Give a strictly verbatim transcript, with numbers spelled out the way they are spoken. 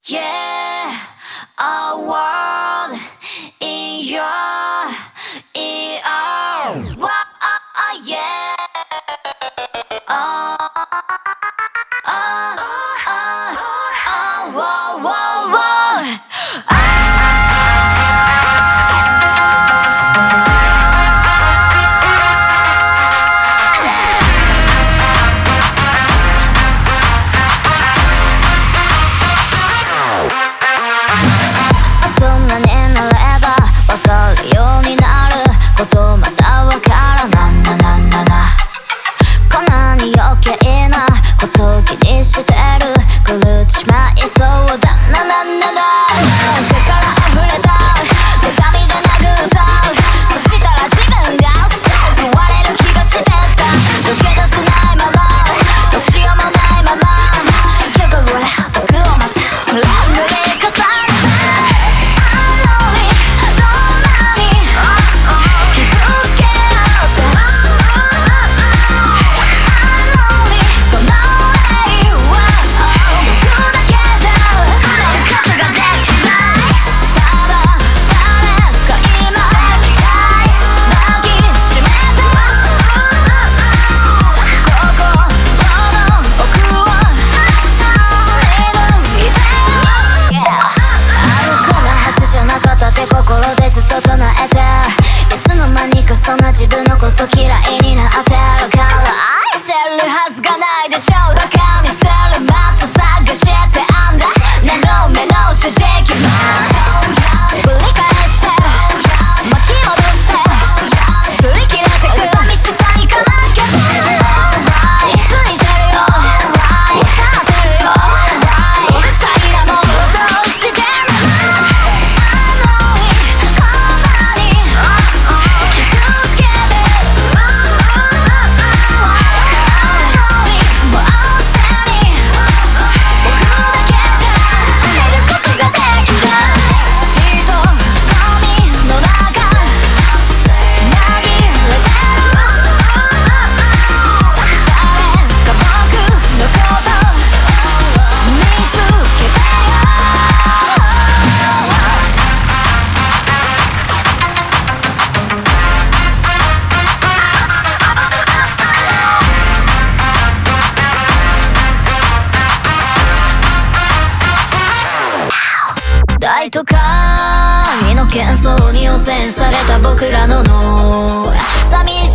Yeah, a world in your ear. Whoa, oh, yeah. Oh, oh, oh, oh, whoa, whoa, whoa.そんな自分のこと嫌いになってるから愛せるはずがないでしょう。バカにするまた探してあんだ何度目の正直も繰り返して巻き戻して擦り切れてく寂しさにかまけて気づいてるよ分かってるようるさいなものどうしてんの大都会の喧騒に汚染された僕らの脳寂